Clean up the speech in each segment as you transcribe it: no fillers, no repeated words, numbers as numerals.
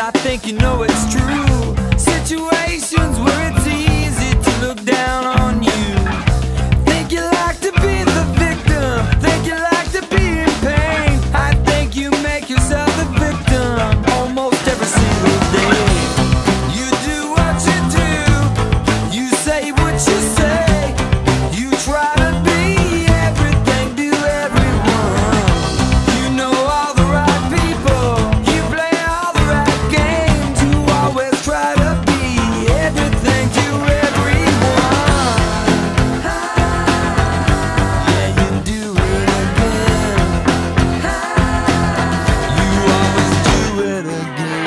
I think you know it's true. Situations where it's easy to look down on you. Think you like to be the victim, think you like to be in pain. I think you make yourself the victim almost every single day. You do what you do, you say what you say, you try to be everything to everyone. You know all the right people, you play all the right games, you always try to be everything to everyone. Yeah, you do it again. You always do it again.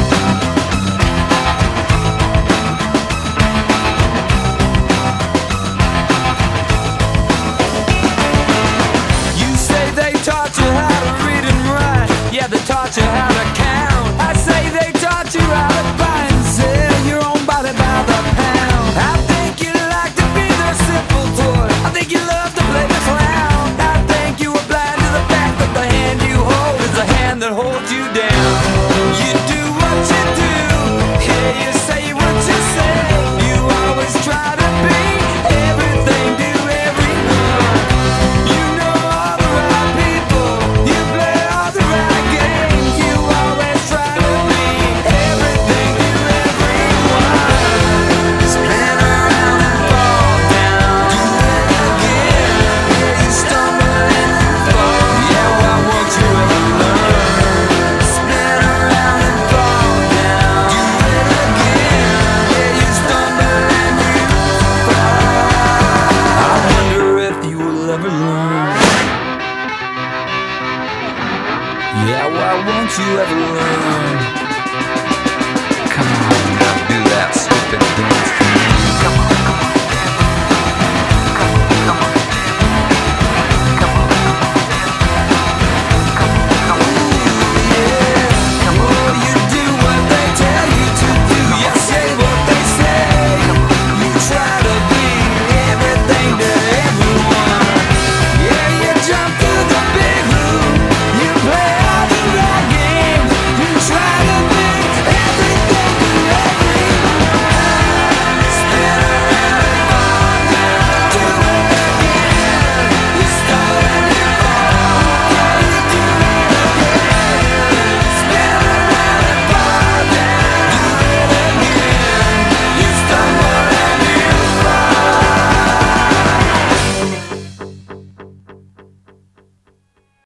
You say they taught you how to read and write, yeah, they taught you how to count. I say they taught you how to buy and sell your own body by the pound. I think you like to be their simple toy, I think you love to play the clown. I think you are blind to the fact that the hand you hold is the hand that holds you down. You do what you do, yeah, you say what you say, you always try to be everything to everyone. You know all the right people, you play all the right games, you always try to be everything to everyone. Spin around and fall down, do it again. Yeah, you stumble and you fall. Yeah, why won't you ever learn? Spin around and fall down, do it again. Yeah, you stumble and you fall. I wonder if you will ever learn. Yeah, why won't you ever learn?